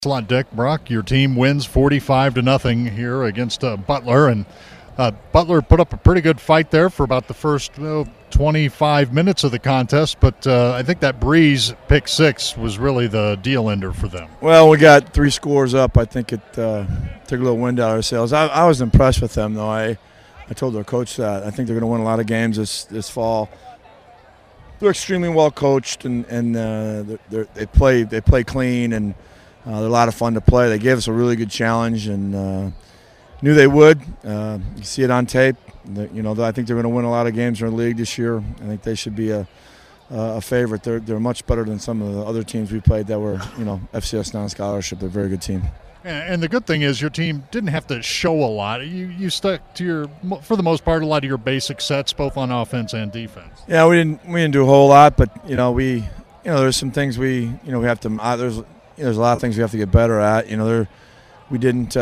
Thanks a lot, Dick. Brock, your team wins 45-0 here against Butler, and Butler put up a pretty good fight there for about the first 25 minutes of the contest, but I think that Breeze pick six was really the deal ender for them. Well, we got 3 scores up. I think it took a little wind out of our sails. I was impressed with them, though. I told their coach that. I think they're going to win a lot of games this fall. They're extremely well coached, and they play clean, and they're a lot of fun to play. They gave us a really good challenge, and knew they would. You see it on tape. I think they're going to win a lot of games in the league this year. I think they should be a favorite. They're much better than some of the other teams we played that were FCS non-scholarship. They're a very good team. And the good thing is your team didn't have to show a lot. You stuck to for the most part, a lot of your basic sets, both on offense and defense. Yeah, we didn't do a whole lot, but there's some things we have to. There's a lot of things we have to get better at. We didn't.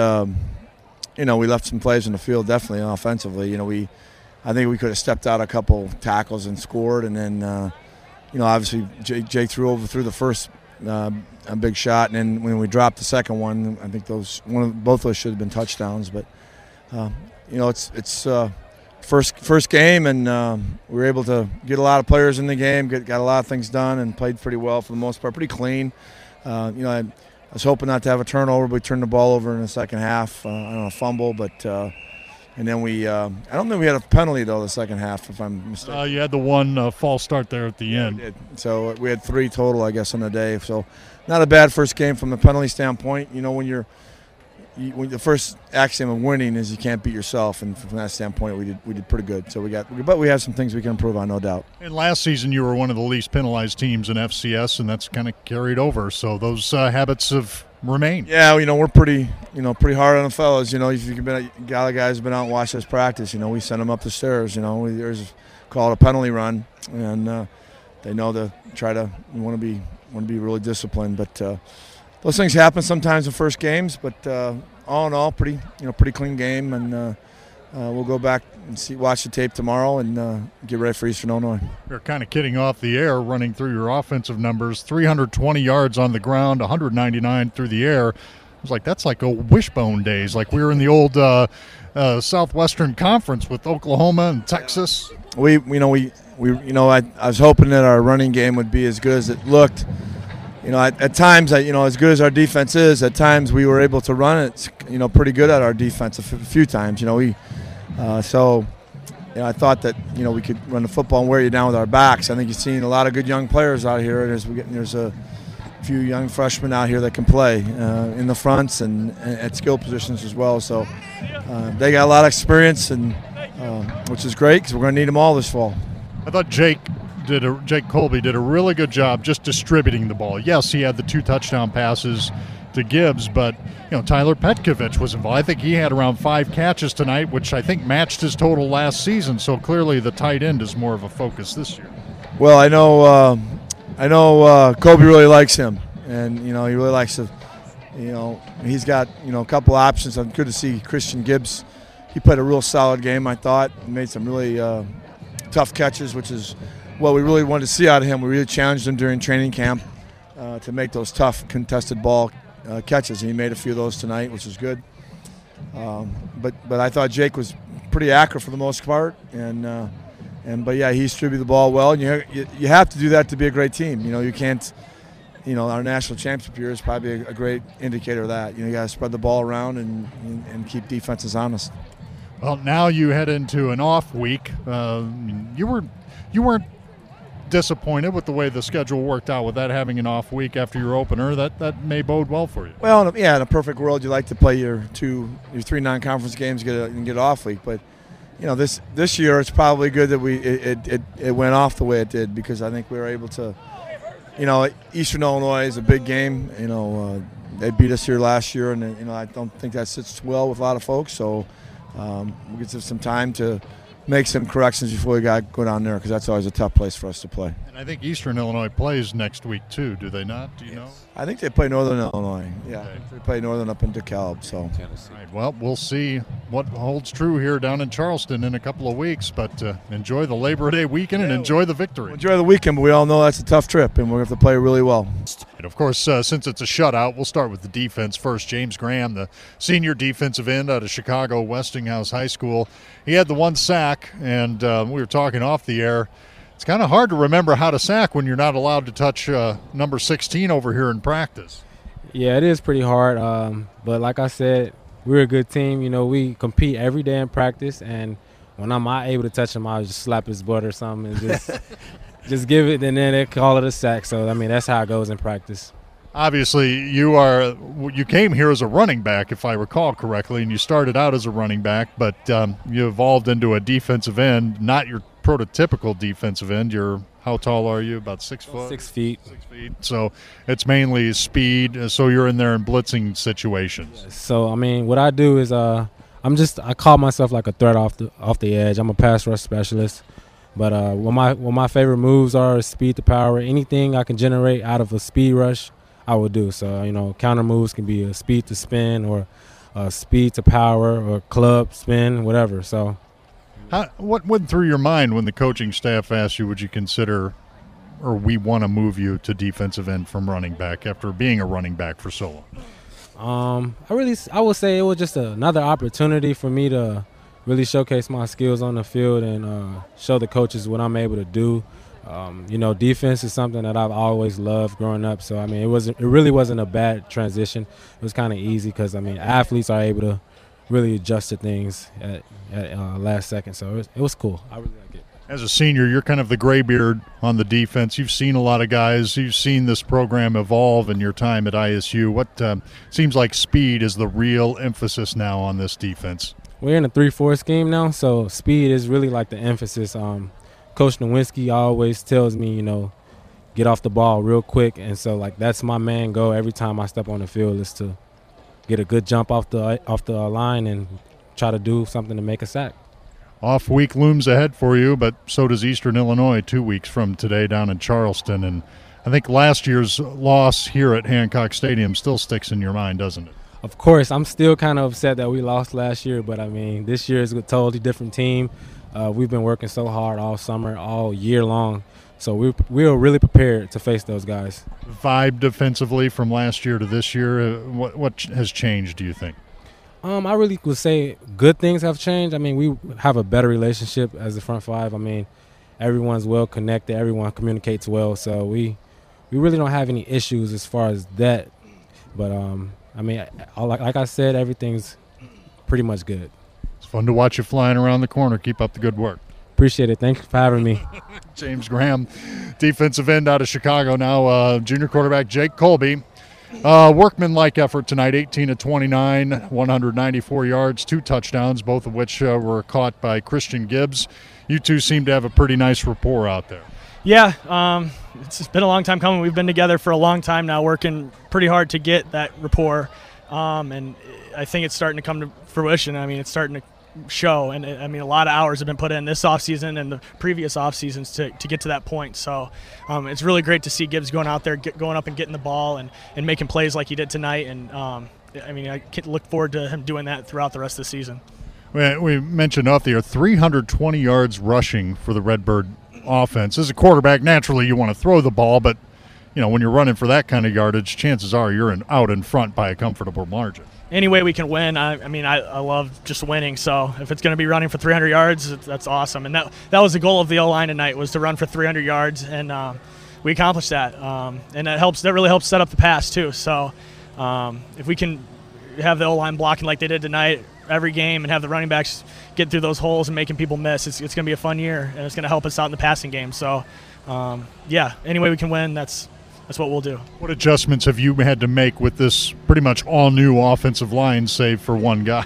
We left some plays in the field definitely offensively. I think we could have stepped out a couple tackles and scored, and then obviously Jake threw the first a big shot, and then when we dropped the second one, I think both those should have been touchdowns. But it's first game, and we were able to get a lot of players in the game, got a lot of things done, and played pretty well for the most part, pretty clean. I was hoping not to have a turnover, but we turned the ball over in the second half on a fumble, but and then I don't think we had a penalty though the second half, if I'm mistaken. You had the one false start there at the end. We did. So we had 3 total, I guess, on the day. So not a bad first game from the penalty standpoint. When the first axiom of winning is you can't beat yourself, and from that standpoint, we did pretty good. So but we have some things we can improve on, no doubt. And last season, you were one of the least penalized teams in FCS, and that's kind of carried over. So those habits have remained. Yeah, we're pretty hard on the fellas. If you've been a guys have been out and watched us practice, we send them up the stairs. There's call it a penalty run, and they know to try to want to be really disciplined, but. Those things happen sometimes in first games, but all in all, pretty clean game, and we'll go back and watch the tape tomorrow and get ready for Eastern Illinois. You're kind of kidding off the air, running through your offensive numbers: 320 yards on the ground, 199 through the air. I was like, that's like a wishbone days, like we were in the old Southwestern Conference with Oklahoma and Texas. I was hoping that our running game would be as good as it looked. At times, as good as our defense is, at times we were able to run it, pretty good at our defense a few times. I thought that, we could run the football and wear you down with our backs. I think you've seen a lot of good young players out here. There's a few young freshmen out here that can play in the fronts and at skill positions as well. So they got a lot of experience, and which is great because we're going to need them all this fall. I thought Jake Colby did a really good job just distributing the ball. Yes, he had the 2 touchdown passes to Gibbs, but Tyler Petkovich was involved. I think he had around 5 catches tonight, which I think matched his total last season. So clearly the tight end is more of a focus this year. Well, I know Colby really likes him, and he really likes to. He's got a couple options. I'm good to see Christian Gibbs. He played a real solid game, I thought. He made some really tough catches, which is what we really wanted to see out of him. We really challenged him during training camp to make those tough contested ball catches, and he made a few of those tonight, which is good. But I thought Jake was pretty accurate for the most part, but yeah, he distributed the ball well. And you have to do that to be a great team. You can't. Our national championship year is probably a great indicator of that. You got to spread the ball around and keep defenses honest. Well, now you head into an off week. You weren't disappointed with the way the schedule worked out with that having an off week after your opener. That may bode well for you. Well, yeah, in a perfect world, you like to play your 3 non-conference games and get an off week. But this year, it's probably good that it went off the way it did, because I think we were able to. Eastern Illinois is a big game. They beat us here last year, and I don't think that sits well with a lot of folks. So we get some time to make some corrections before we go down there, because that's always a tough place for us to play. And I think Eastern Illinois plays next week too, do they not? Do you know? I think they play Northern Illinois. Yeah, okay. They play Northern up in DeKalb. So Tennessee. Right, well, we'll see what holds true here down in Charleston in a couple of weeks, but enjoy the Labor Day weekend and enjoy the victory. Enjoy the weekend, but we all know that's a tough trip, and we're going to have to play really well. And of course, since it's a shutout, we'll start with the defense first. James Graham, the senior defensive end out of Chicago Westinghouse High School. He had the one sack, and we were talking off the air. It's kind of hard to remember how to sack when you're not allowed to touch number 16 over here in practice. Yeah, it is pretty hard. But like I said, we're a good team. You know, we compete every day in practice, and when I'm not able to touch him, I'll just slap his butt or something and just just give it, and then they call it a sack. So, I mean, that's how it goes in practice. Obviously, you came here as a running back, if I recall correctly, and you started out as a running back, but you evolved into a defensive end, not your prototypical defensive end. How tall are you? About 6 foot? 6 feet. 6 feet. So it's mainly speed, so you're in there in blitzing situations. So, I mean, what I do is I call myself like a threat off the edge. I'm a pass rush specialist. But what my favorite moves are is speed to power. Anything I can generate out of a speed rush, I will do. So, you know, counter moves can be a speed to spin or a speed to power or club spin, whatever. So, what went through your mind when the coaching staff asked you, would you consider, or we want to move you to defensive end from running back after being a running back for so long? I would say it was just another opportunity for me to really showcase my skills on the field and show the coaches what I'm able to do. You know, defense is something that I've always loved growing up. So, I mean, it really wasn't a bad transition. It was kind of easy because, I mean, athletes are able to really adjust to things at last second. So it was cool. I really like it. As a senior, you're kind of the graybeard on the defense. You've seen a lot of guys. You've seen this program evolve in your time at ISU. What seems like speed is the real emphasis now on this defense? We're in a 3-4 scheme now, so speed is really like the emphasis. Coach Nowinski always tells me, you know, get off the ball real quick, and so like that's my main goal every time I step on the field is to get a good jump off the line and try to do something to make a sack. Off week looms ahead for you, but so does Eastern Illinois 2 weeks from today down in Charleston. And I think last year's loss here at Hancock Stadium still sticks in your mind, doesn't it? Of course, I'm still kind of upset that we lost last year, but I mean, this year is a totally different team. We've been working so hard all summer, all year long, so we're really prepared to face those guys. Vibe defensively from last year to this year, what has changed, do you think? I really would say good things have changed. I mean, we have a better relationship as the front five. I mean, everyone's well connected, everyone communicates well, so we really don't have any issues as far as that. But I mean, like I said, everything's pretty much good. It's fun to watch you flying around the corner. Keep up the good work. Appreciate it. Thanks for having me. James Graham, defensive end out of Chicago now. Junior quarterback Jake Colby. Workman-like effort tonight, 18 of 29, 194 yards, 2 touchdowns, both of which were caught by Christian Gibbs. You two seem to have a pretty nice rapport out there. Yeah, it's been a long time coming. We've been together for a long time now, working pretty hard to get that rapport, and I think it's starting to come to fruition. I mean, it's starting to show, and I mean, a lot of hours have been put in this offseason and the previous off seasons to get to that point. So it's really great to see Gibbs going out there, going up and getting the ball and making plays like he did tonight. And I mean, I can look forward to him doing that throughout the rest of the season. We mentioned off the air 320 yards rushing for the Redbird offense. As a quarterback, naturally you want to throw the ball, but you know, when you're running for that kind of yardage, chances are you're out in front by a comfortable margin. Any way we can win, I mean, I love just winning. So if it's going to be running for 300 yards, that's awesome. And that was the goal of the O-line tonight, was to run for 300 yards, and we accomplished that. And that really helps set up the pass too. So if we can have the O-line blocking like they did tonight every game and have the running backs get through those holes and making people miss, it's going to be a fun year, and it's going to help us out in the passing game. So yeah, any way we can win, that's what we'll do. What adjustments have you had to make with this pretty much all-new offensive line, save for one guy?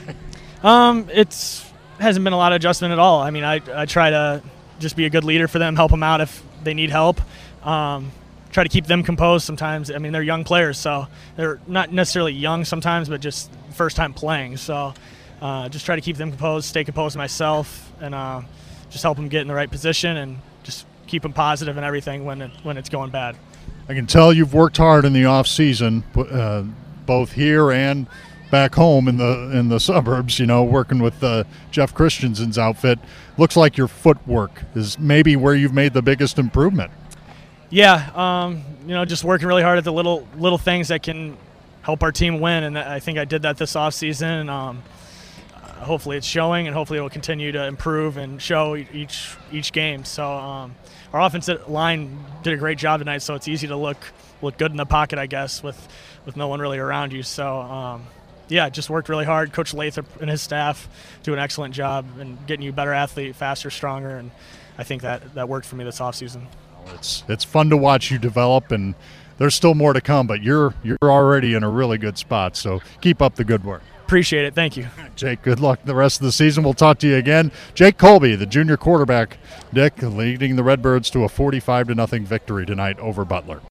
It hasn't been a lot of adjustment at all. I mean, I try to just be a good leader for them, help them out if they need help. Try to keep them composed sometimes. I mean, they're young players, so they're not necessarily young sometimes, but just first time playing. So just try to keep them composed, stay composed myself, and just help them get in the right position and just keep them positive and everything when it's going bad. I can tell you've worked hard in the off season, both here and back home in the suburbs. You know, working with Jeff Christensen's outfit. Looks like your footwork is maybe where you've made the biggest improvement. Yeah, just working really hard at the little things that can help our team win, and I think I did that this offseason. Hopefully it's showing, and hopefully it will continue to improve and show each game. So our offensive line did a great job tonight, so it's easy to look good in the pocket, I guess, with no one really around you. So just worked really hard. Coach Lathrop and his staff do an excellent job in getting you a better athlete, faster, stronger, and I think that worked for me this offseason. It's fun to watch you develop, and there's still more to come, but you're already in a really good spot, so keep up the good work. Appreciate it. Thank you. Jake, good luck the rest of the season. We'll talk to you again. Jake Colby, the junior quarterback, Dick, leading the Redbirds to a 45-0 victory tonight over Butler.